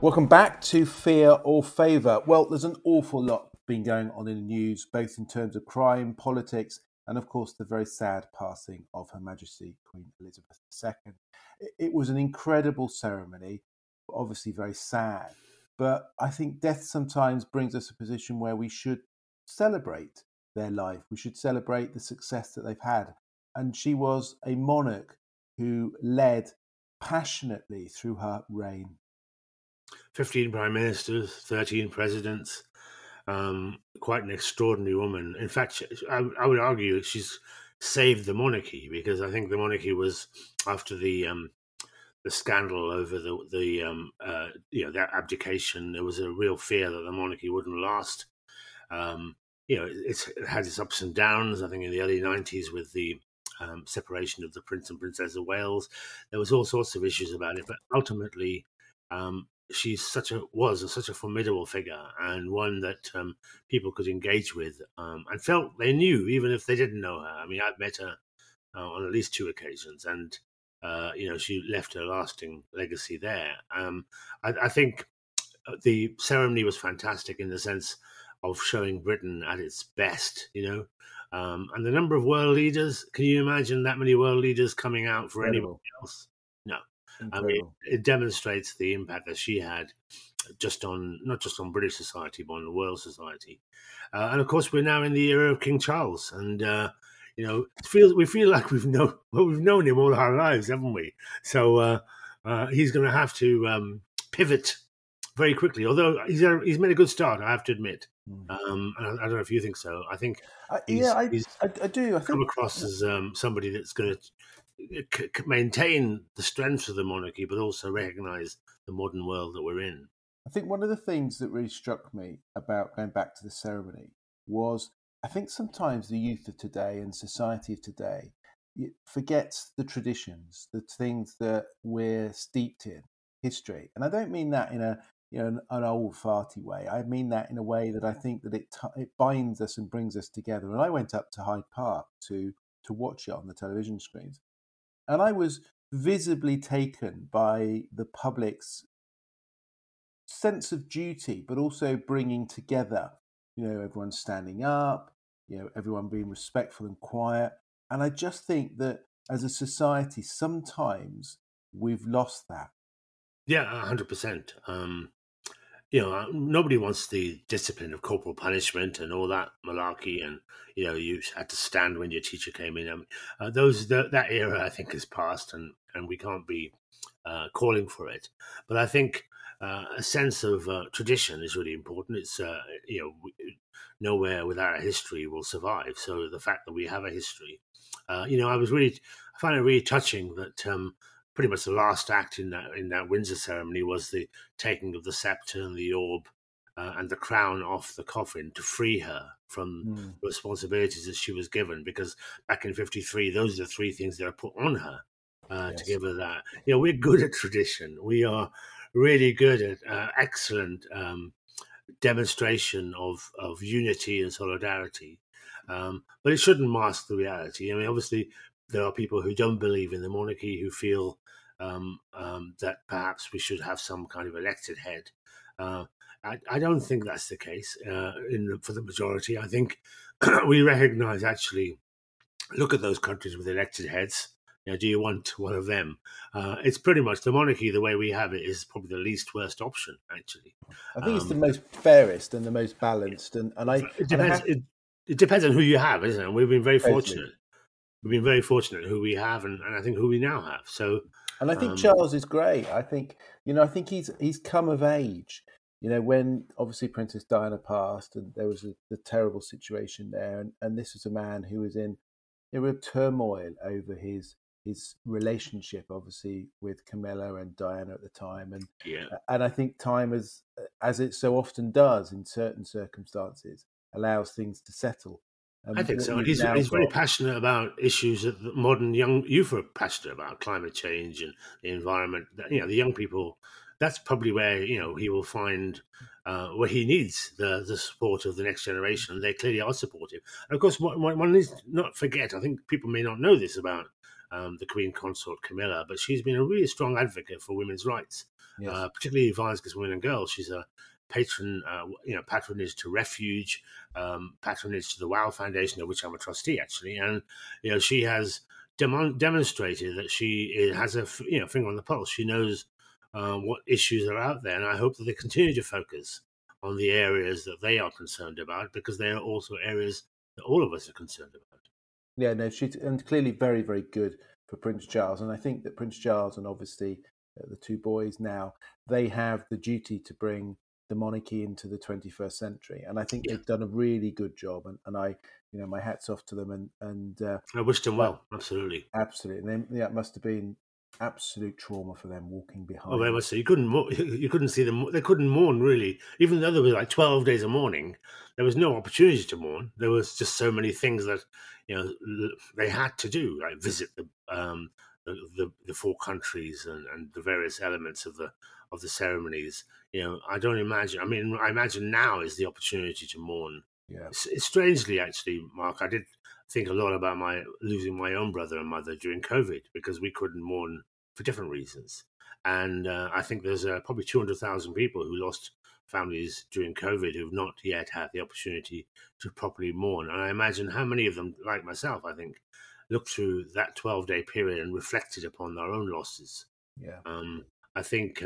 Welcome back to Fear or Favour. Well, there's an awful lot been going on in the news, both in terms of crime, politics, and of course the very sad passing of Her Majesty Queen Elizabeth II. It was an incredible ceremony, obviously very sad, but I think death sometimes brings us a position where we should celebrate their life. We should celebrate the success that they've had. And she was a monarch who led passionately through her reign. 15 prime ministers, 13 presidents, quite an extraordinary woman. In fact, I would argue that she's saved the monarchy, because I think the monarchy was, after the scandal over that abdication, there was a real fear that the monarchy wouldn't last. It had its ups and downs. I think in the early 90s with the separation of the Prince and Princess of Wales, there was all sorts of issues about it. But ultimately, she's such a formidable figure, and one that people could engage with and felt they knew, even if they didn't know her. I mean, I've met her on at least two occasions, and she left a lasting legacy there. I think the ceremony was fantastic in the sense of showing Britain at its best, and the number of world leaders. Can you imagine that many world leaders coming out for Incredible. anybody else? No. Incredible. I mean, it demonstrates the impact that she had, not just on British society, but on the world society. And of course, we're now in the era of King Charles, and we feel like we've known him all our lives, haven't we? So he's going to have to pivot very quickly. Although he's made a good start, I have to admit. And I don't know if you think so. I think I do. I come think across as somebody that's going to maintain the strengths of the monarchy, but also recognise the modern world that we're in. I think one of the things that really struck me about going back to the ceremony was I think sometimes the youth of today and society of today forgets the traditions, the things that we're steeped in, history. And I don't mean that in an old farty way. I mean that in a way that I think that it binds us and brings us together. And I went up to Hyde Park to watch it on the television screens, and I was visibly taken by the public's sense of duty, but also bringing together. Everyone standing up, everyone being respectful and quiet. And I just think that as a society, sometimes we've lost that. Yeah, 100%. Nobody wants the discipline of corporal punishment and all that malarkey, and you had to stand when your teacher came in. That era, I think, is past, and we can't be calling for it. But I think a sense of tradition is really important. It's nowhere without a history will survive. So the fact that we have a history, I find it really touching that. Pretty much the last act in that Windsor ceremony was the taking of the scepter and the orb and the crown off the coffin to free her from the responsibilities that she was given. Because back in '53, those are the three things that are put on her to give her that. We're good at tradition. We are really good at excellent demonstration of unity and solidarity. But it shouldn't mask the reality. I mean, obviously, there are people who don't believe in the monarchy, who feel that perhaps we should have some kind of elected head. I don't think that's the case for the majority. I think we recognise, actually, look at those countries with elected heads. Do you want one of them? It's pretty much the monarchy, the way we have it, is probably the least worst option, actually. I think it's the most fairest and the most balanced. It depends on who you have, isn't it? We've been very fortunate. We've been very fortunate who we have, and I think who we now have. So, and I think Charles is great. I think he's come of age. When obviously Princess Diana passed, and there was the terrible situation there, and this was a man who was in a real turmoil over his relationship, obviously, with Camilla and Diana at the time, and I think time, as it so often does in certain circumstances, allows things to settle. I think so. And he's very passionate about issues that the modern young youth are passionate about: climate change and the environment. The young people. That's probably where he will find where he needs the support of the next generation. They clearly are supportive. And of course, one needs to not forget. I think people may not know this about the Queen Consort Camilla, but she's been a really strong advocate for women's rights, Yes. particularly violence against women and girls. She's a patronage to Refuge, patronage to the WOW Foundation, of which I'm a trustee actually, and she has demonstrated that she has a finger on the pulse. She knows what issues are out there, and I hope that they continue to focus on the areas that they are concerned about, because they are also areas that all of us are concerned about. Yeah, no, she's and clearly very, very good for Prince Charles. And I think that Prince Charles and obviously the two boys now, they have the duty to bring the monarchy into the 21st century. And I think Yeah, they've done a really good job. And I, my hat's off to them. And I wish them but well. Absolutely. absolutely. And then, yeah, it must have been absolute trauma for them walking Oh, very behind. much so. You couldn't you couldn't see them. They couldn't mourn really, even though there was like 12 days of mourning. There was no opportunity to mourn. There was just so many things that they had to do, like visit the four countries and the various elements of the ceremonies. I don't imagine. I mean, I imagine now is the opportunity to mourn. Yeah. Strangely, actually, Mark, I did think a lot about losing my own brother and mother during COVID, because we couldn't mourn for different reasons. And I think there's probably 200,000 people who lost families during COVID who've not yet had the opportunity to properly mourn. And I imagine how many of them, like myself, I think, looked through that 12-day period and reflected upon their own losses. Yeah. I think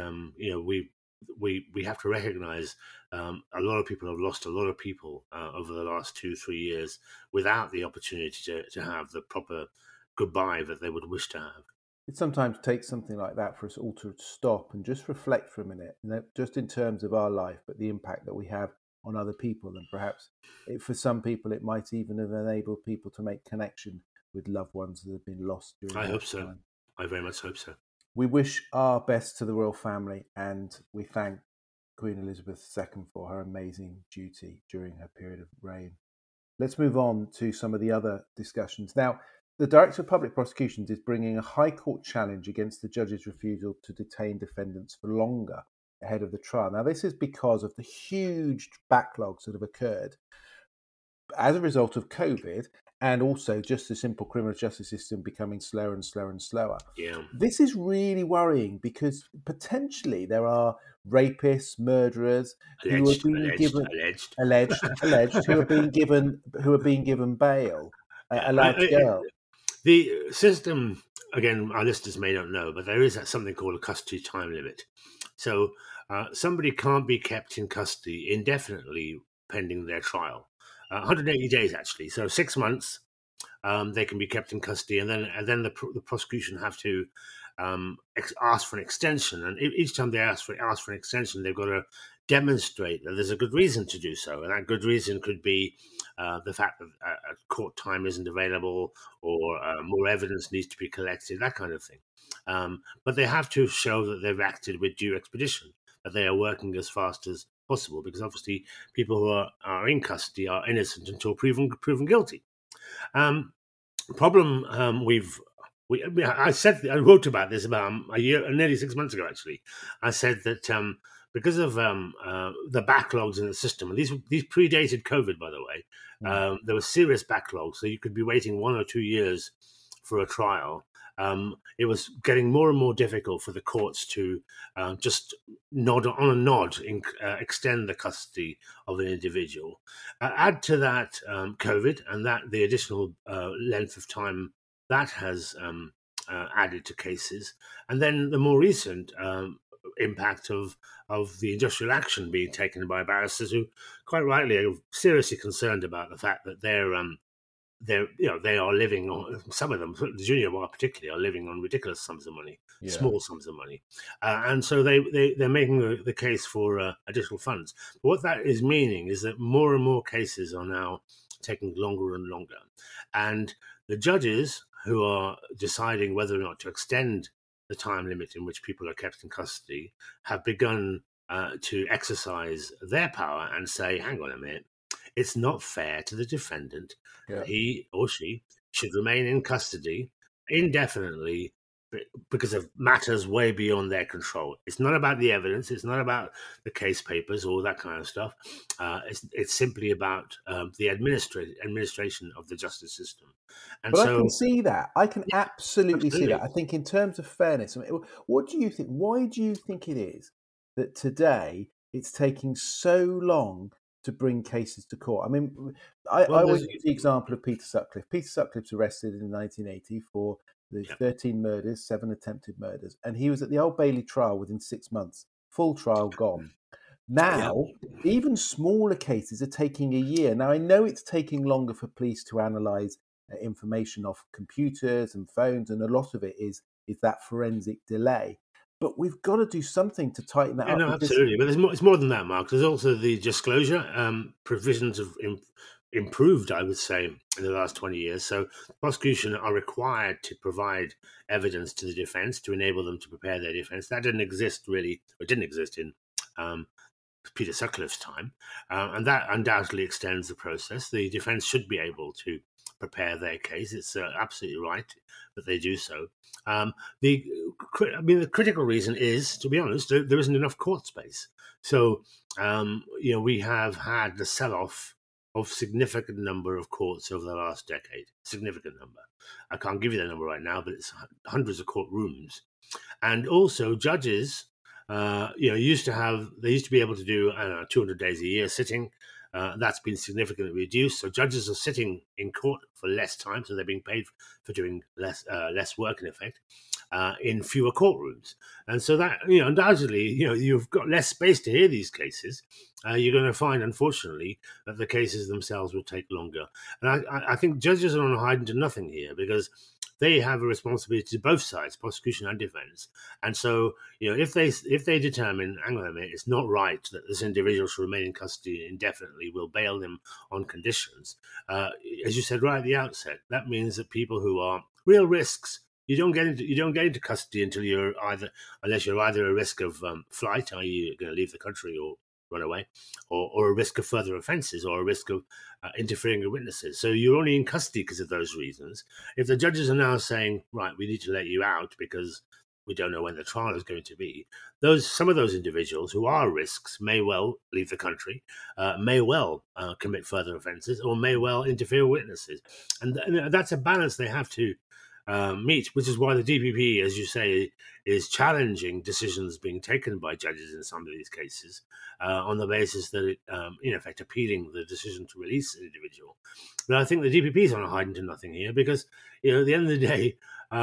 we have to recognize a lot of people have lost a lot of people over the last 2-3 years without the opportunity to have the proper goodbye that they would wish to have. It sometimes takes something like that for us all to stop and just reflect for a minute, just in terms of our life, but the impact that we have on other people. And perhaps for some people, it might even have enabled people to make connection with loved ones that have been lost during I that hope so. time. I very much hope so. We wish our best to the royal family, and we thank Queen Elizabeth II for her amazing duty during her period of reign. Let's move on to some of the other discussions. Now, the Director of Public Prosecutions is bringing a High Court challenge against the judge's refusal to detain defendants for longer ahead of the trial. Now, this is because of the huge backlogs that have occurred as a result of COVID, and also just the simple criminal justice system becoming slower and slower and slower. Yeah. This is really worrying, because potentially there are rapists, murderers who are being given alleged who are being given bail, Yeah. allowed to go. The system, again, our listeners may not know, but there is something called a custody time limit. So somebody can't be kept in custody indefinitely pending their trial. 180 days, actually. So 6 months, they can be kept in custody, and then the prosecution have to ask for an extension. And each time they ask for an extension, they've got to demonstrate that there's a good reason to do so, and that good reason could be the fact that court time isn't available, or more evidence needs to be collected, that kind of thing. But they have to show that they've acted with due expedition, that they are working as fast as possible, because obviously people who are in custody are innocent until proven guilty. Problem I wrote about this about a year, nearly 6 months ago. Actually, I said that because of the backlogs in the system, and these predated COVID, by the way, there were serious backlogs. So you could be waiting 1 or 2 years for a trial. It was getting more and more difficult for the courts to just extend the custody of an individual. Add to that COVID, and that the additional length of time that has added to cases, and then the more recent impact of the industrial action being taken by barristers who, quite rightly, are seriously concerned about the fact that they are living on, some of them, the junior bar particularly, are living on ridiculous sums of money, small sums of money, and so they're making the case for additional funds. But what that is meaning is that more and more cases are now taking longer and longer, and the judges who are deciding whether or not to extend the time limit in which people are kept in custody have begun to exercise their power and say, hang on a minute, it's not fair to the defendant that he or she should remain in custody indefinitely because of matters way beyond their control. It's not about the evidence. It's not about the case papers or that kind of stuff. It's simply about the administration of the justice system. And But I so, can see that. I can yeah, absolutely see that. absolutely. I think in terms of fairness, I mean, what do you think? Why do you think it is that today it's taking so long to bring cases to court? I mean, I Well, always there's use the example of Peter Sutcliffe. Peter Sutcliffe's arrested in 1980 for the yeah, 13 murders, 7 attempted murders, and he was at the Old Bailey trial within 6 months. Full trial gone. yeah. Now, even smaller cases are taking a year. Now, I know it's taking longer for police to analyse information off computers and phones, and a lot of it is that forensic delay. But we've got to do something to tighten that Yeah, up no, because absolutely. But there's more. It's more than that, Mark. There's also the disclosure provisions have improved, I would say, in the last 20 years. So prosecution are required to provide evidence to the defense to enable them to prepare their defense. That didn't exist really. It didn't exist in um, Peter Sutcliffe's time, and that undoubtedly extends the process. The defense should be able to prepare their case. It's absolutely right that they do so. Um, the critical reason is, to be honest, there isn't enough court space. So, we have had the sell-off of significant number of courts over the last decade. Significant number. I can't give you the number right now, but it's hundreds of courtrooms, and also judges. They used to be able to do 200 days a year sitting. That's been significantly reduced. So judges are sitting in court for less time, so they're being paid for doing less work in effect in fewer courtrooms. And so that undoubtedly you've got less space to hear these cases. You're going to find, unfortunately, that the cases themselves will take longer. And I think judges are on a hiding to nothing here because they have a responsibility to both sides, prosecution and defense. And so, if they determine, hang on a minute, it's not right that this individual should remain in custody indefinitely, we'll bail them on conditions. As you said right at the outset, that means that people who are real risks, you don't get into custody unless you're either a risk of flight, i.e., you're going to leave the country or run away, or a risk of further offences, or a risk of interfering with witnesses. So you're only in custody because of those reasons. If the judges are now saying, right, we need to let you out because we don't know when the trial is going to be, some of those individuals who are risks may well leave the country, may well commit further offences, or may well interfere with witnesses. And that's a balance they have to meet, which is why the DPP, as you say, is challenging decisions being taken by judges in some of these cases on the basis that it, in effect, appealing the decision to release an individual. But I think the DPP is on a hiding to nothing here because, at the end of the day,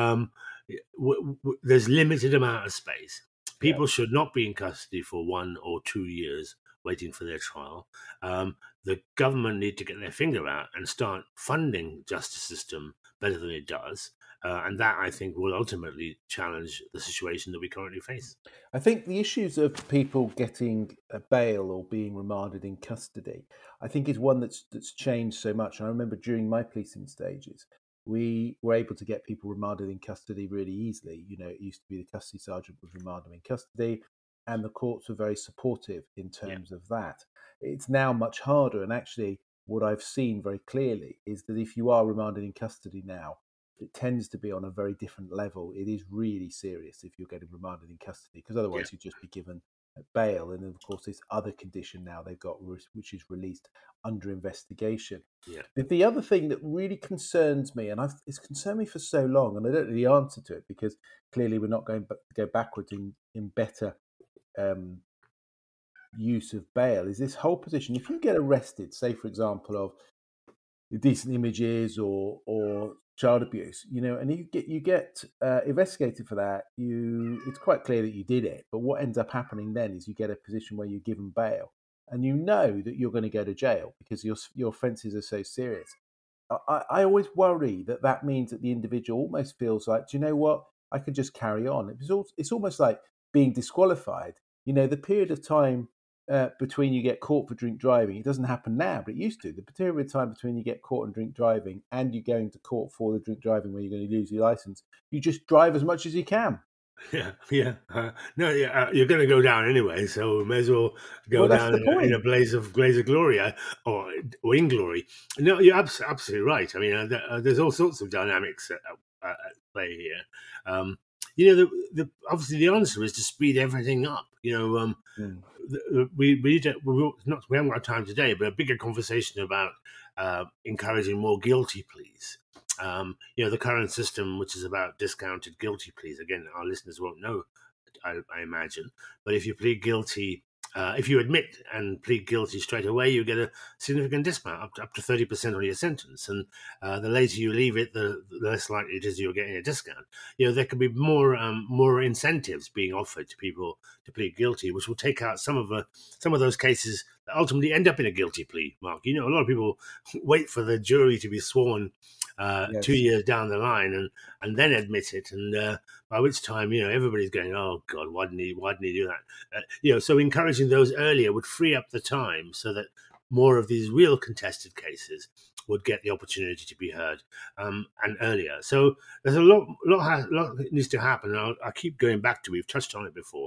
there's limited amount of space. People should not be in custody for 1 or 2 years waiting for their trial. The government need to get their finger out and start funding justice system better than it does. And that, I think, will ultimately challenge the situation that we currently face. I think the issues of people getting a bail or being remanded in custody, I think, is one that's changed so much. I remember during my policing stages, we were able to get people remanded in custody really easily. It used to be the custody sergeant would remand them in custody, and the courts were very supportive in Yeah, terms of that. It's now much harder, and actually, what I've seen very clearly is that if you are remanded in custody now, it tends to be on a very different level. It is really serious if you're getting remanded in custody, because yeah, otherwise you'd just be given bail. And then, of course, this other condition now they've got, which is released under investigation. yeah. The other thing that really concerns me, and it's concerned me for so long, and I don't know the answer to it because clearly we're not going to go backwards in better um, use of bail, is this whole position. If you get arrested, say for example of indecent images or child abuse, and you get investigated for that, it's quite clear that you did it. But what ends up happening then is you get a position where you're given bail, and you know that you're going to go to jail because your offences are so serious. I always worry that means that the individual almost feels like, do you know what? I could just carry on. It's almost like being disqualified. The period of time between you get caught for drink driving, it doesn't happen now, but it used to. The period of time between you get caught on drink driving and you going to court for the drink driving where you're going to lose your license, you just drive as much as you can. Yeah, yeah. No, yeah, you're going to go down anyway, so we may as well go Well, that's down the in a point. blaze of glory, or in glory. No, you're absolutely right. I mean, there's all sorts of dynamics at play here. obviously the answer is to speed everything up. Mm. We haven't got time today, but a bigger conversation about encouraging more guilty pleas. The current system, which is about discounted guilty pleas. Again, our listeners won't know, I imagine. But if you plead guilty, if you admit and plead guilty straight away, you get a significant discount, up to 30% on your sentence. And the later you leave it, the less likely it is you're getting a discount. There could be more incentives being offered to people to plead guilty, which will take out some of those cases that ultimately end up in a guilty plea. Mark, a lot of people wait for the jury to be sworn Yes. 2 years down the line and then admit it, and by which time everybody's going, oh God, why didn't he do that? So encouraging those earlier would free up the time so that more of these real contested cases would get the opportunity to be heard and earlier. So there's a lot that needs to happen. And I keep going back to, we've touched on it before.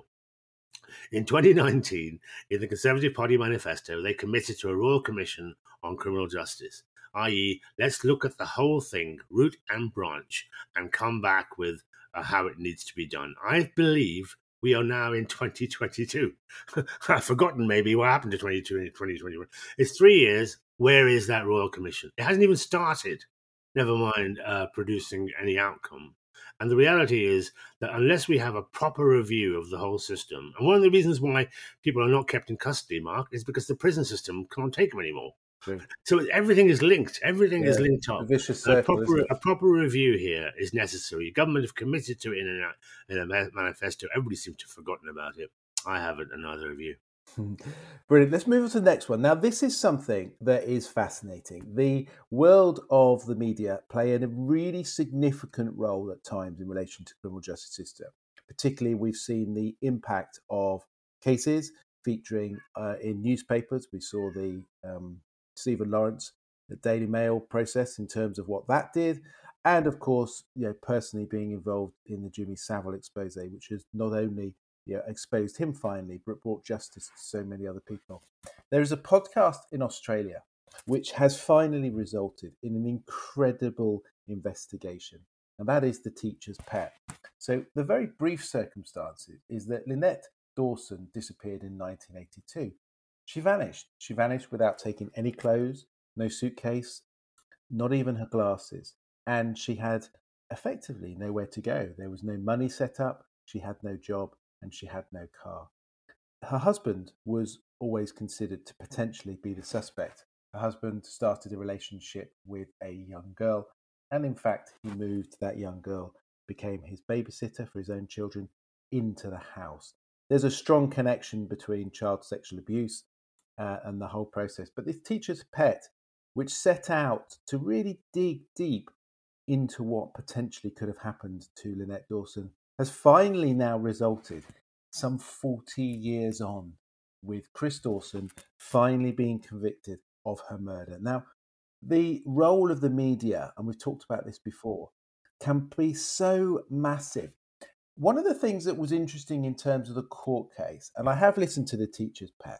In 2019, in the Conservative Party manifesto, they committed to a Royal Commission on Criminal Justice, i.e., let's look at the whole thing, root and branch, and come back with how it needs to be done. I believe we are now in 2022. I've forgotten maybe what happened to 2021. It's 3 years. Where is that Royal Commission? It hasn't even started, never mind producing any outcome. And the reality is that unless we have a proper review of the whole system, and one of the reasons why people are not kept in custody, Mark, is because the prison system can't take them anymore. True. So everything is linked. Everything is linked up. A vicious circle, isn't it? A proper review here is necessary. Government have committed to it in a manifesto. Everybody seems to have forgotten about it. I haven't, and neither of you. Brilliant. Let's move on to the next one. Now, this is something that is fascinating. The world of the media play a really significant role at times in relation to the criminal justice system. Particularly, we've seen the impact of cases featuring in newspapers. We saw the Stephen Lawrence, the Daily Mail process in terms of what that did. And of course, personally being involved in the Jimmy Savile expose, which has not only exposed him finally, but brought justice to so many other people. There is a podcast in Australia which has finally resulted in an incredible investigation, and that is The Teacher's Pet. So the very brief circumstances is that Lynette Dawson disappeared in 1982. She vanished. She vanished without taking any clothes, no suitcase, not even her glasses, and she had effectively nowhere to go. There was no money set up, she had no job, and she had no car. Her husband was always considered to potentially be the suspect. Her husband started a relationship with a young girl, and in fact, he moved that young girl, became his babysitter for his own children, into the house. There's a strong connection between child sexual abuse and the whole process. But this Teacher's Pet, which set out to really dig deep into what potentially could have happened to Lynette Dawson, has finally now resulted some 40 years on with Chris Dawson finally being convicted of her murder. Now, the role of the media, and we've talked about this before, can be so massive. One of the things that was interesting in terms of the court case, and I have listened to The Teacher's Pet,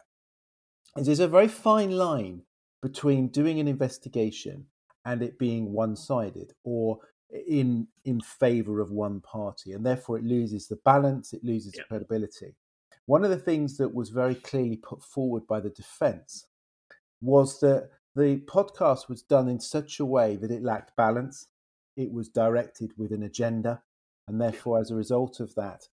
is there's a very fine line between doing an investigation and it being one-sided or in favor of one party, and therefore it loses the balance, it loses the credibility. One of the things that was very clearly put forward by the defense was that the podcast was done in such a way that it lacked balance, it was directed with an agenda, and therefore as a result of that,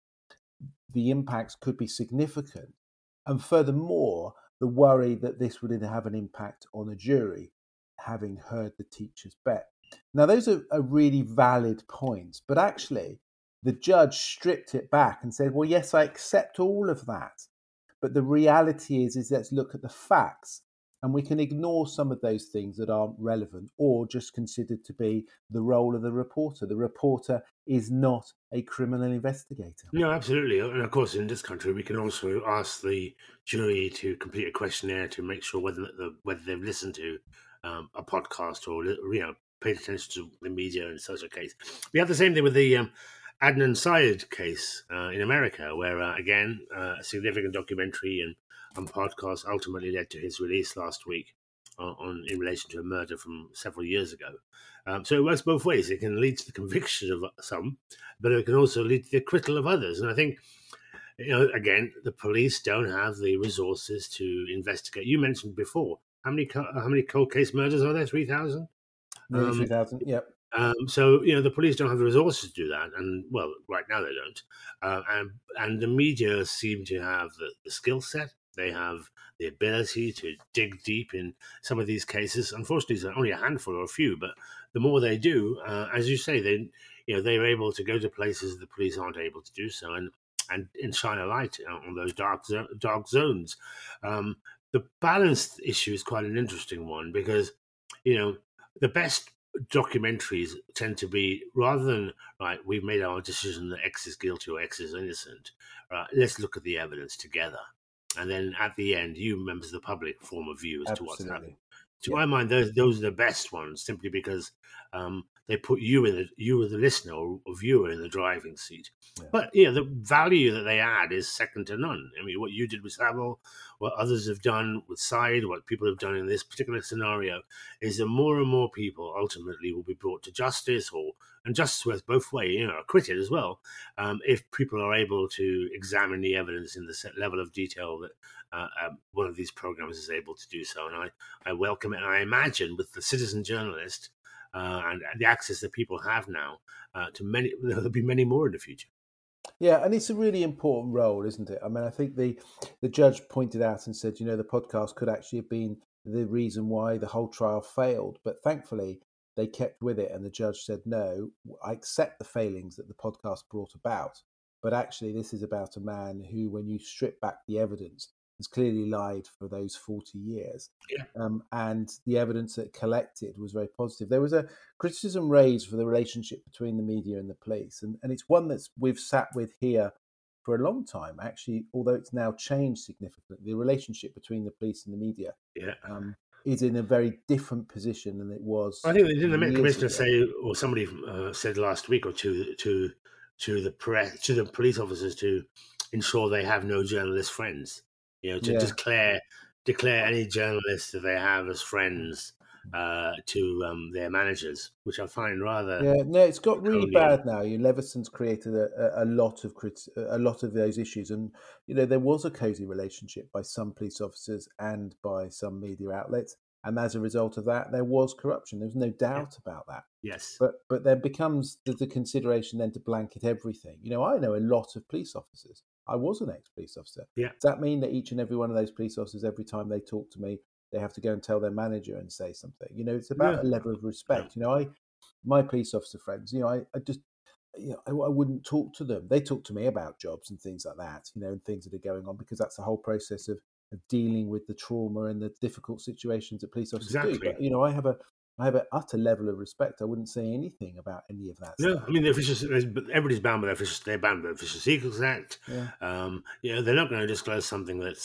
the impacts could be significant. And furthermore, the worry that this would have an impact on a jury, having heard The Teacher's Pet. Now, those are really valid points, but actually, the judge stripped it back and said, well, yes, I accept all of that. But the reality is let's look at the facts, and we can ignore some of those things that aren't relevant or just considered to be the role of the reporter. The reporter is not a criminal investigator. No, absolutely. And of course, in this country, we can also ask the jury to complete a questionnaire to make sure whether they've listened to a podcast or paid attention to the media in such a case. We have the same thing with the Adnan Syed case in America, where again a significant documentary and podcast ultimately led to his release last week in relation to a murder from several years ago. So it works both ways. It can lead to the conviction of some, but it can also lead to the acquittal of others. And I think, again, the police don't have the resources to investigate. You mentioned before how many cold case murders are there? 3,000. Nearly 3,000. Yep. So the police don't have the resources to do that, and well, right now they don't. And the media seem to have the skill set. They have the ability to dig deep in some of these cases. Unfortunately, it's only a handful or a few, but the more they do, as you say, they're able to go to places the police aren't able to do so, and shine a light on those dark zones. The balanced issue is quite an interesting one because the best documentaries tend to be, rather than right, we've made our decision that X is guilty or X is innocent, right, let's look at the evidence together, and then at the end you members of the public form a view as to what's happened. To my mind, those are the best ones, simply because they put you as the listener or viewer in the driving seat. Yeah. But the value that they add is second to none. I mean, what you did with Savile, what others have done with Syed, what people have done in this particular scenario, is that more and more people ultimately will be brought to justice, and justice works both ways, acquitted as well, if people are able to examine the evidence in the level of detail that one of these programs is able to do so. And I welcome it. And I imagine with the citizen journalist and the access that people have now to many, there'll be many more in the future. Yeah, and it's a really important role, isn't it? I mean, I think the judge pointed out and said, the podcast could actually have been the reason why the whole trial failed. But thankfully, they kept with it, and the judge said, no, I accept the failings that the podcast brought about. But actually, this is about a man who, when you strip back the evidence, has clearly lied for those 40 years. Yeah. And the evidence that collected was very positive. There was a criticism raised for the relationship between the media and the police. And it's one that we've sat with here for a long time, actually, although it's now changed significantly. The relationship between the police and the media is in a very different position than it was. I think they didn't. The Met Commissioner say, or somebody said last week or two to the press, to the police officers, to ensure they have no journalist friends. To declare any journalists that they have as friends to their managers, which I find rather. Yeah, no, it's got really bad now. Leveson's created a lot of those issues, and there was a cosy relationship by some police officers and by some media outlets, and as a result of that, there was corruption. There's no doubt about that. Yes, but there becomes the consideration then to blanket everything. I know a lot of police officers. I was an ex-police officer. Yeah. Does that mean that each and every one of those police officers, every time they talk to me, they have to go and tell their manager and say something? It's about a level of respect. My police officer friends, I just, I wouldn't talk to them. They talk to me about jobs and things like that, and things that are going on, because that's the whole process of dealing with the trauma and the difficult situations that police officers do. But I have an utter level of respect. I wouldn't say anything about any of that stuff. I mean, everybody's bound by the Official. They're bound by the Official Secrets Act. Yeah. They're not going to disclose something that's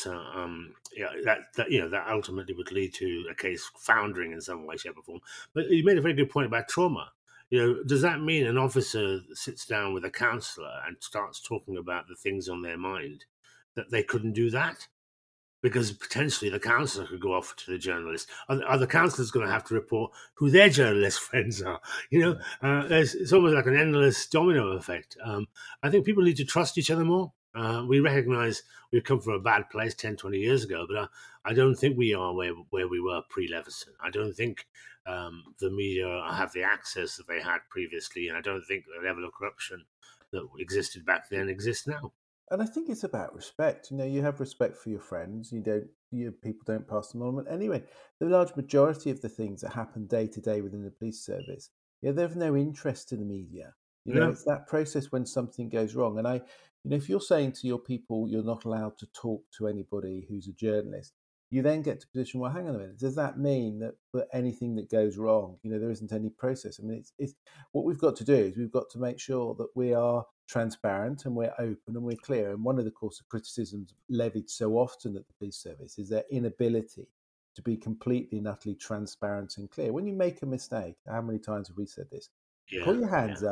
that ultimately would lead to a case foundering in some way, shape, or form. But you made a very good point about trauma. Does that mean an officer sits down with a counsellor and starts talking about the things on their mind, that they couldn't do that? Because potentially the counsellor could go off to the journalist. Are the counsellors going to have to report who their journalist friends are? It's almost like an endless domino effect. I think people need to trust each other more. We recognise we've come from a bad place 10, 20 years ago, but I don't think we are where we were pre-Leveson. I don't think the media have the access that they had previously, and I don't think the level of corruption that existed back then exists now. And I think it's about respect. You have respect for your friends. People don't pass them on. Anyway, the large majority of the things that happen day to day within the police service, they have no interest to the media. It's that process when something goes wrong. And if you're saying to your people you're not allowed to talk to anybody who's a journalist, you then get to a position, well, hang on a minute, does that mean that for anything that goes wrong, there isn't any process? I mean, it's what we've got to do is we've got to make sure that we are transparent and we're open and we're clear. And one of the course of criticisms levied so often at the police service is their inability to be completely and utterly transparent and clear. When you make a mistake, how many times have we said this? Put your hands up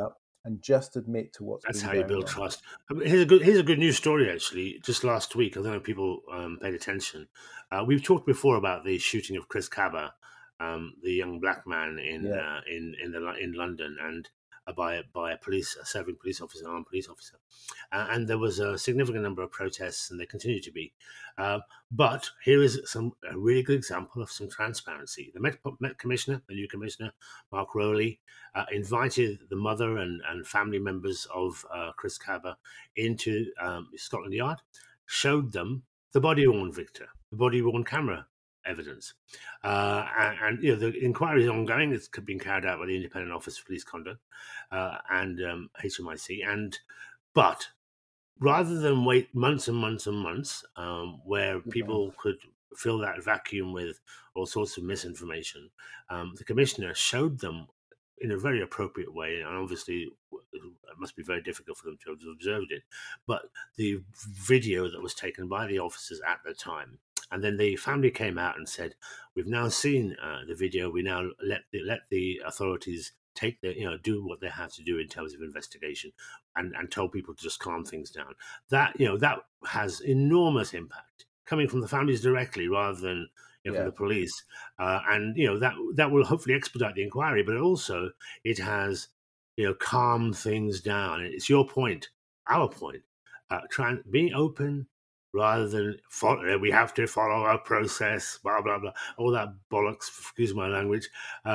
and just admit to what's That's been how you going build wrong. trust. I mean, here's a good news story actually. Just last week, I don't know if people paid attention. We've talked before about the shooting of Chris Kaba, the young black man Yeah, in London, and by a serving police officer, armed police officer, and there was a significant number of protests, and there continue to be. Uh, but here is a really good example of some transparency. The Met Commissioner, the new Commissioner, Mark Rowley, invited the mother and family members of Chris Kaba into Scotland Yard, showed them the body-worn Victor, the body-worn camera evidence. The inquiry is ongoing. It's being carried out by the Independent Office for Police Conduct and HMIC. But rather than wait months and months and months, where yeah, people could fill that vacuum with all sorts of misinformation, the commissioner showed them in a very appropriate way, and obviously it must be very difficult for them to have observed it, but the video that was taken by the officers at the time. And then the family came out and said, "We've now seen the video. We now let the authorities take do what they have to do in terms of investigation, and tell people to just calm things down." That has enormous impact coming from the families directly rather than from yeah. the police, and that will hopefully expedite the inquiry. But also, it has calmed things down. It's your point, our point. Being open rather than we have to follow our process, blah blah blah, all that bollocks. Excuse my language.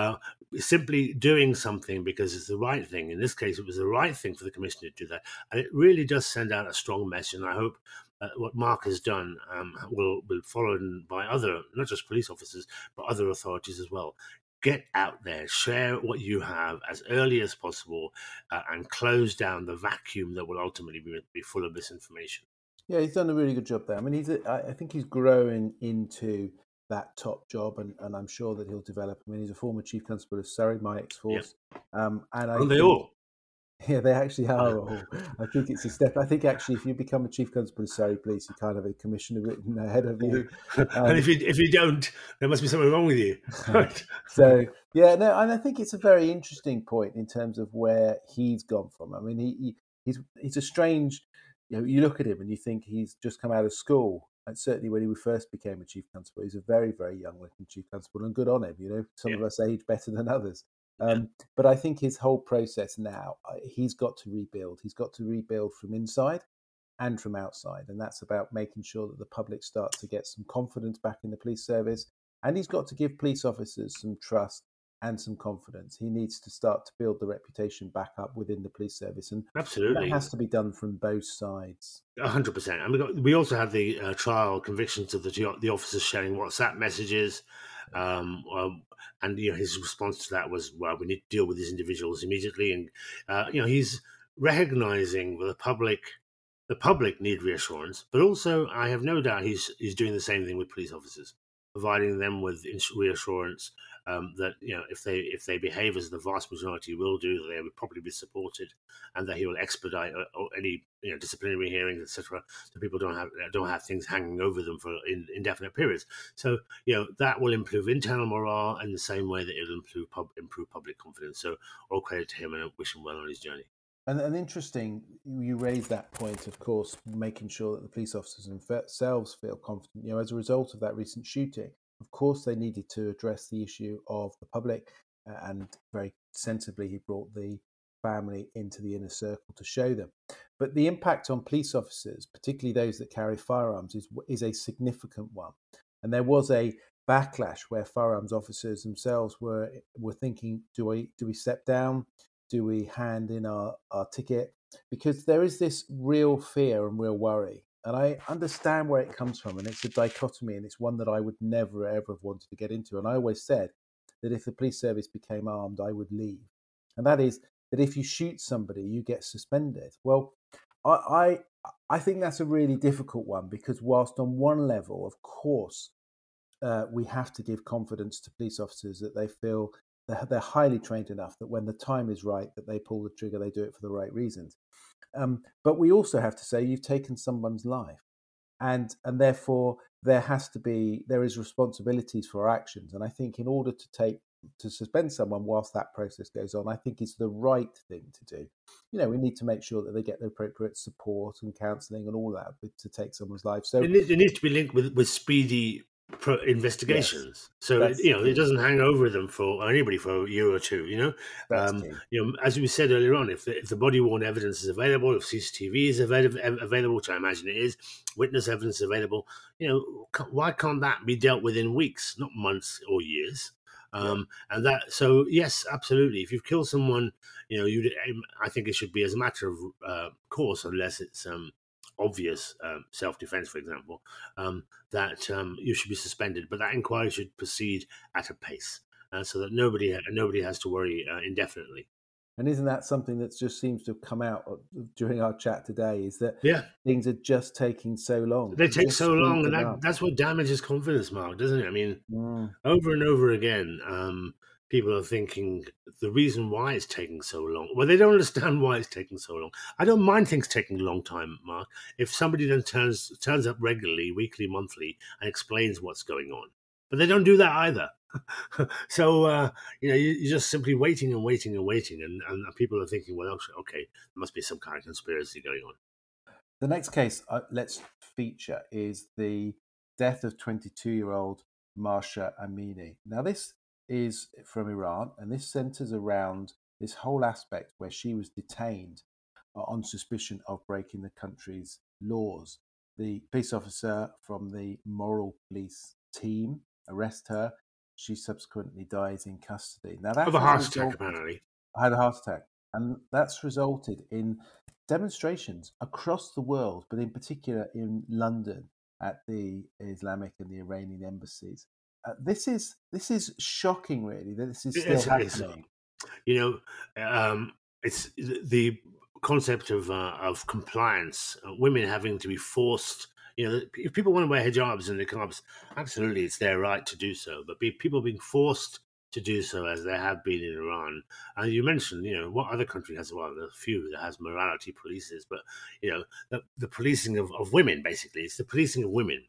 Simply doing something because it's the right thing. In this case, it was the right thing for the commissioner to do that, and it really does send out a strong message. And I hope what Mark has done will be followed by other, not just police officers, but other authorities as well. Get out there, share what you have as early as possible, and close down the vacuum that will ultimately be full of misinformation. Yeah, he's done a really good job there. I mean, I think he's growing into that top job, and I'm sure that he'll develop. I mean, he's a former chief constable of Surrey, my Yeah, ex-force, and I aren't they think, all? yeah, they actually are all. I think it's a step. I think actually, if you become a chief constable of Surrey Police, you kind of have a commissioner written ahead of you. And Um, if you don't, there must be something wrong with you, right? so yeah, no, and I think it's a very interesting point in terms of where he's gone from. I mean, he's a strange. You look at him and you think he's just come out of school. And certainly when he first became a chief constable, he's a very, very young-looking chief constable, and good on him. Some Yeah, of us age better than others. yeah, But I think his whole process now, he's got to rebuild. He's got to rebuild from inside and from outside. And that's about making sure that the public start to get some confidence back in the police service. And he's got to give police officers some trust and some confidence. He needs to start to build the reputation back up within the police service. And that absolutely. has to be done from both sides. 100%. And we also had the trial convictions of the officers sharing WhatsApp messages, and his response to that was, "Well, we need to deal with these individuals immediately." And he's recognizing the public. The public need reassurance, but also I have no doubt he's doing the same thing with police officers, providing them with reassurance that if they behave as the vast majority will do, they will probably be supported, and that he will expedite any disciplinary hearings, etc. So people don't have things hanging over them for indefinite periods. So that will improve internal morale in the same way that it'll improve public confidence. So all credit to him, and I wish him well on his journey. And interesting, you raise that point, of course, making sure that the police officers themselves feel confident. As a result of that recent shooting, of course, they needed to address the issue of the public, and very sensibly, he brought the family into the inner circle to show them. But the impact on police officers, particularly those that carry firearms, is a significant one. And there was a backlash where firearms officers themselves were thinking, do we step down? Do we hand in our ticket? Because there is this real fear and real worry. And I understand where it comes from. And it's a dichotomy. And it's one that I would never, ever have wanted to get into. And I always said that if the police service became armed, I would leave. And that is that if you shoot somebody, you get suspended. Well, I, I think that's a really difficult one because, whilst on one level, of course, we have to give confidence to police officers that they feel they're highly trained enough that when the time is right, that they pull the trigger, they do it for the right reasons. But we also have to say you've taken someone's life, and therefore there is responsibilities for our actions. And I think in order to take to suspend someone whilst that process goes on, I think is the right thing to do. We need to make sure that they get the appropriate support and counselling and all that to take someone's life. So It needs to be linked with speedy yes, investigations, so that's it key. doesn't hang over them for anybody for a year or two. That's key. As we said earlier on, if the body worn evidence is available, if CCTV is available, which I imagine it is, witness evidence is available, why can't that be dealt with in weeks, not months or years? Yeah. And that, so yes, absolutely. If you've killed someone, I think it should be as a matter of course, unless it's obvious self-defense, for example, that you should be suspended. But that inquiry should proceed at a pace, so that nobody has to worry indefinitely. And isn't that something that just seems to have come out during our chat today? Is that Yeah, things are just taking so long they to take just so speed long, and them up. that's what damages confidence, Mark, doesn't it? I mean, Mm. over and over again, people are thinking the reason why it's taking so long. Well, they don't understand why it's taking so long. I don't mind things taking a long time, Mark, if somebody then turns up regularly, weekly, monthly, and explains what's going on. But they don't do that either. So you're just simply waiting and waiting and waiting, and people are thinking, well, okay, there must be some kind of conspiracy going on. The next case let's feature is the death of 22-year-old Mahsa Amini. Now, this is from Iran, and this centers around this whole aspect where she was detained on suspicion of breaking the country's laws. The police officer from the moral police team arrest her. She subsequently dies in custody. Now, that Of a has heart attack, resulted, apparently. had a heart attack, and that's resulted in demonstrations across the world, but in particular in London at the Islamic and the Iranian embassies. This is shocking, really, that this is still It's happening. you know, it's the concept of compliance. Women having to be forced. If people want to wear hijabs and niqabs, absolutely, it's their right to do so. But people being forced to do so, as there have been in Iran. And you mentioned, what other country has? Well, there's a few that has morality polices, but the policing of women, basically, it's the policing of women.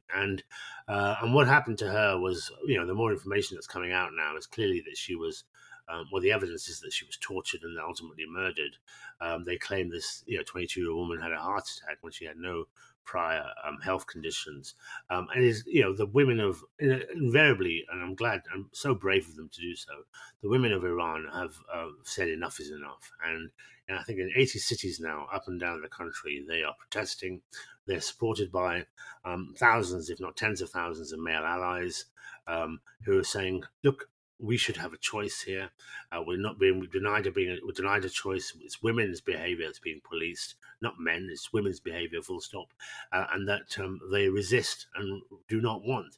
And what happened to her was, the more information that's coming out now is clearly that she was the evidence is that she was tortured and ultimately murdered. They claim this, 22-year-old woman had a heart attack when she had no prior health conditions. And is, the women of invariably, and I'm so brave of them to do so. The women of Iran have said enough is enough, and I think in 80 cities now, up and down the country, they are protesting. They're supported by thousands, if not tens of thousands, of male allies who are saying, "Look, we should have a choice here. We're not being we're denied a choice. It's women's behaviour that's being policed, not men. It's women's behaviour, full stop, and that they resist and do not want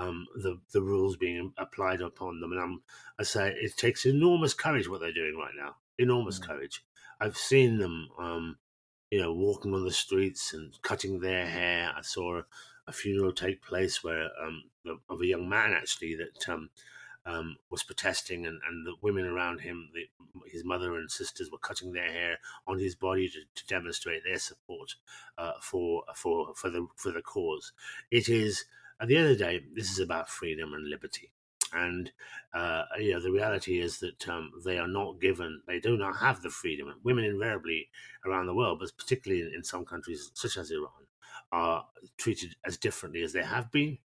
the rules being applied upon them. And I say it takes enormous courage what they're doing right now. Enormous Mm. courage. I've seen them, walking on the streets and cutting their hair. I saw a funeral take place where of a young man actually that was protesting, and the women around him, his mother and sisters, were cutting their hair on his body to demonstrate their support for the cause. It is, at the end of the day, this is about freedom and liberty. And the reality is that they are not given, they do not have the freedom. Women invariably around the world, but particularly in some countries such as Iran, are treated as differently as they have been,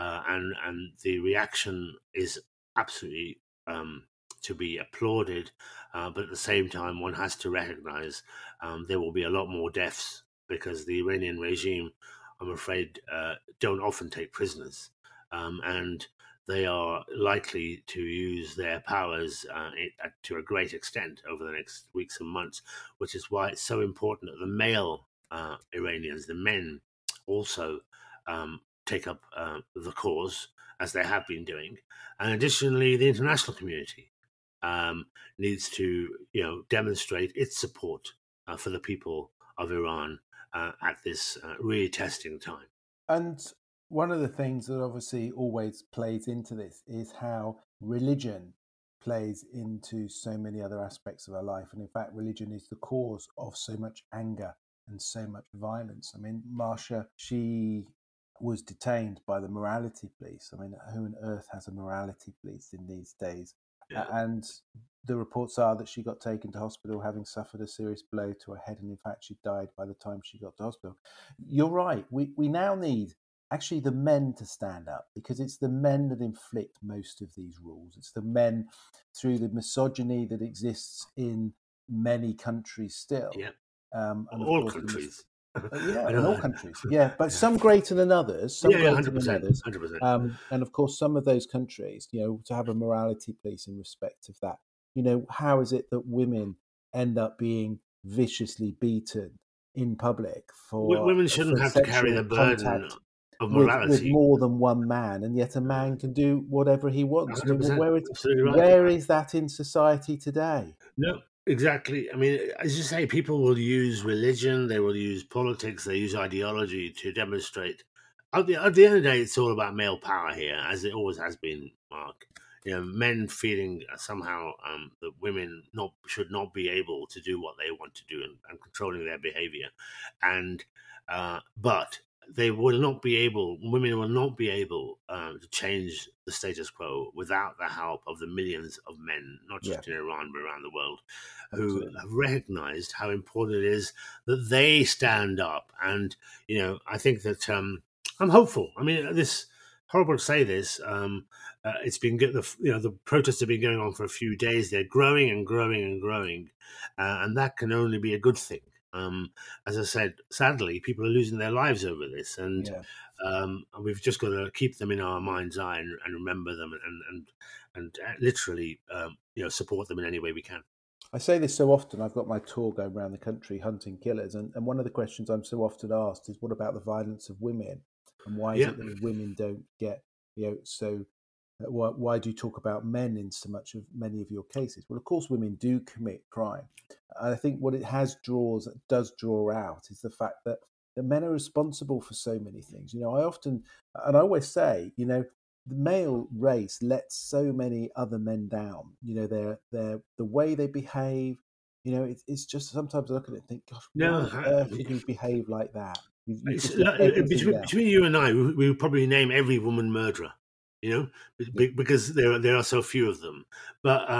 and the reaction is absolutely to be applauded, but at the same time, one has to recognize there will be a lot more deaths because the Iranian regime, I'm afraid, don't often take prisoners, and they are likely to use their powers to a great extent over the next weeks and months, which is why it's so important that the male Iranians, the men, also take up the cause as they have been doing. And additionally, the international community needs to, demonstrate its support for the people of Iran at this really testing time. And one of the things that obviously always plays into this is how religion plays into so many other aspects of our life. And in fact, religion is the cause of so much anger and so much violence. I mean, Marsha, she was detained by the morality police. I mean, who on earth has a morality police in these days? and the reports are that she got taken to hospital having suffered a serious blow to her head, and in fact she died by the time she got to hospital. You're right. We now need actually the men to stand up, because it's the men that inflict most of these rules. It's the men, through the misogyny that exists in many countries still. Yeah. And all countries. In all countries. Yeah, but some greater than others. Some greater 100%, than others. 100%. And of course, some of those countries, to have a morality police in respect of that. How is it that women end up being viciously beaten in public for Women shouldn't have to carry the sexual burden contact of with morality. more than one man, and yet a man can do whatever he wants? 100%, absolutely right. Where is that in society today? No, exactly. I mean, as you say, people will use religion, they will use politics, they use ideology to demonstrate. At the end of the day, it's all about male power here, as it always has been, Mark. Men feeling somehow that women should not be able to do what they want to do, and controlling their behavior, and but women will not be able to change the status quo without the help of the millions of men, not just in Iran, but around the world, who have recognized how important it is that they stand up. And, I think that I'm hopeful. I mean, this horrible to say this. It's been good. The protests have been going on for a few days. They're growing and growing and growing, and that can only be a good thing. As I said, sadly, people are losing their lives over this, and we've just got to keep them in our mind's eye and remember them, and literally, support them in any way we can. I say this so often. I've got my tour going around the country hunting killers, and one of the questions I'm so often asked is, what about the violence of women, and why is it that women don't get, so why do you talk about men in so many of your cases? Well, of course, women do commit crime. And I think what it does draw out is the fact that the men are responsible for so many things. I always say, the male race lets so many other men down. The way they behave. It's just sometimes I look at it and think, gosh, why on earth would you behave like that? Between you and I, we would probably name every woman murderer. Because there are so few of them. But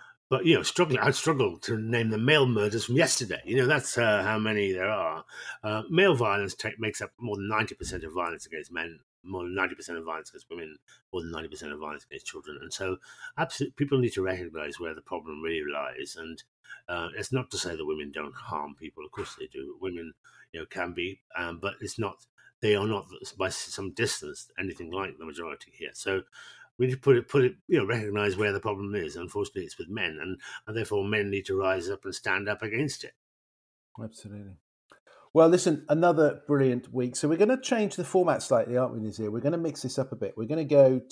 I'd struggle to name the male murders from yesterday. That's how many there are. Male violence makes up more than 90% of violence against men, more than 90% of violence against women, more than 90% of violence against children. And so, absolutely, people need to recognize where the problem really lies. And it's not to say that women don't harm people. Of course they do. Women, can be, but it's not. They are not, by some distance, anything like the majority here. So we need to recognize where the problem is. Unfortunately, it's with men, and therefore men need to rise up and stand up against it. Absolutely. Well, listen, another brilliant week. So we're going to change the format slightly, aren't we, Nazir? We're going to mix this up a bit. We're going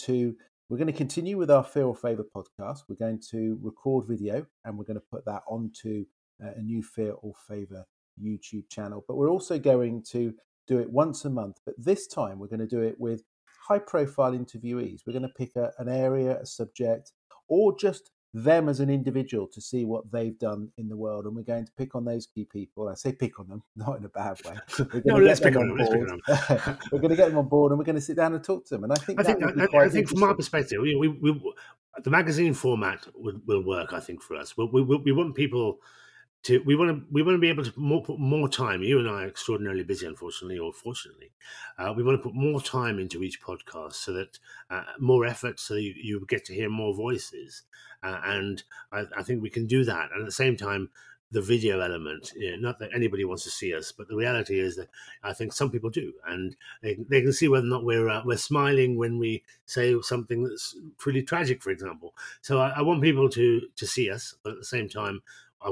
to continue with our Fear or Favour podcast. We're going to record video, and we're going to put that onto a new Fear or Favour YouTube channel. But we're also going to do it once a month, but this time we're going to do it with high-profile interviewees. We're going to pick an area, a subject, or just them as an individual to see what they've done in the world, and we're going to pick on those key people. I say pick on them, not in a bad way. We're going to get them on board. We're going to get them on board, and we're going to sit down and talk to them. And I think from our perspective, the magazine format will work. I think for us, we want people. We want to be able to put more time. You and I are extraordinarily busy, unfortunately, or fortunately. We want to put more time into each podcast, so that more effort, so you get to hear more voices. And I think we can do that. And at the same time, the video element, not that anybody wants to see us, but the reality is that I think some people do, and they can see whether or not we're smiling when we say something that's truly tragic, for example. So I want people to see us, but at the same time,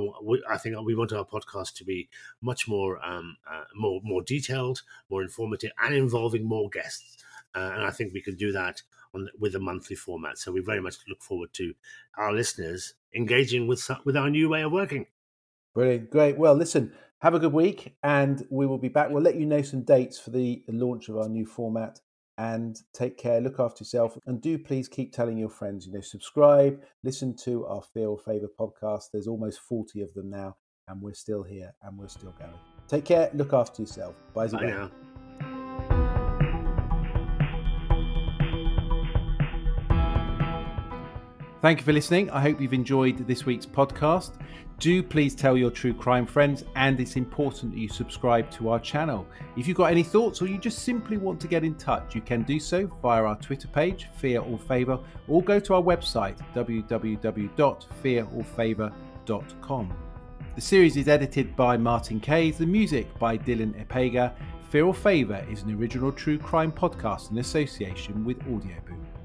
I think we want our podcast to be much more more detailed, more informative, and involving more guests. And I think we can do that with a monthly format. So we very much look forward to our listeners engaging with our new way of working. Brilliant, great. Well, listen, have a good week, and we will be back. We'll let you know some dates for the launch of our new format. And take care, look after yourself, and do please keep telling your friends, subscribe, listen to our Fear or Favour podcast. There's almost 40 of them now, and we're still here and we're still going. Take care, look after yourself. Bye now. Thank you for listening. I hope you've enjoyed this week's podcast. Do please tell your true crime friends, and it's important that you subscribe to our channel. If you've got any thoughts or you just simply want to get in touch, you can do so via our Twitter page, Fear or Favour, or go to our website, www.fearorfavour.com. The series is edited by Martin Kays, the music by Dylan Epega. Fear or Favour is an original true crime podcast in association with Audioboom.